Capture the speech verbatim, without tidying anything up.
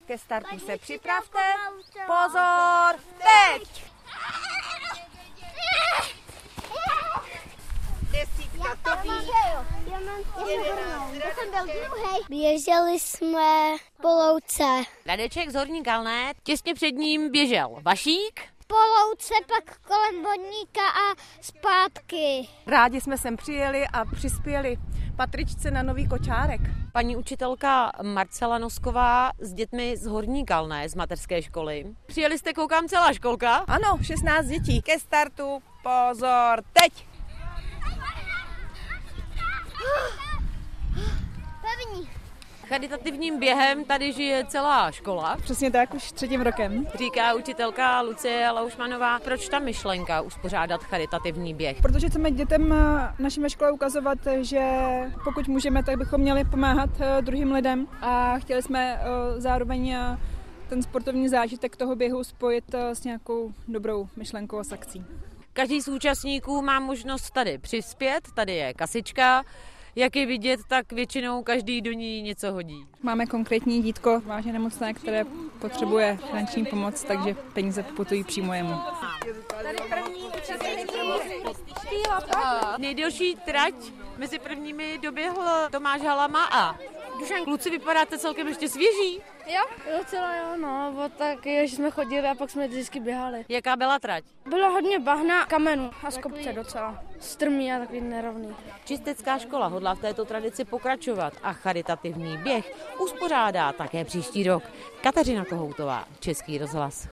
Ke startu se připravte. Pozor, teď! Desítka to ví. Běželi jsme po louce. Radeček z Horní Kalné, těsně před ním běžel Vašík. Po louce, pak kolem vodníka a zpátky. Rádi jsme sem přijeli a přispěli Patričce na nový kočárek. Paní učitelka Marcela Nosková s dětmi z Horní Kalné z mateřské školy. Přijeli jste, koukám, celá školka? Ano, šestnáct dětí. Ke startu, pozor, teď! Pevní. Charitativním během tady žije celá škola, Přesně tak, už třetím rokem. říká učitelka Lucie Laušmanová. Proč ta myšlenka uspořádat charitativní běh? Protože chceme dětem našim ve škole ukazovat, že pokud můžeme, tak bychom měli pomáhat druhým lidem a chtěli jsme zároveň ten sportovní zážitek toho běhu spojit s nějakou dobrou myšlenkou a s akcí. Každý z účastníků má možnost tady přispět, tady je kasička. Jak je vidět, tak většinou každý do ní něco hodí. Máme konkrétní dítko vážně nemocné, které potřebuje finanční pomoc, takže peníze putují přímo jemu. Nejdelší trať mezi prvními doběhl Tomáš Halama a Dušan. Kluci, vypadáte celkem ještě svěží. Jo, docela jo, no, bo tak je, že jsme chodili a pak jsme vždycky běhali. Jaká byla trať? Bylo hodně bahna, kamenů a z kopce docela. Strmý a takový nerovný. Čistecká škola hodlá v této tradici pokračovat a charitativní běh uspořádá také příští rok. Kateřina Kohoutová, Český rozhlas.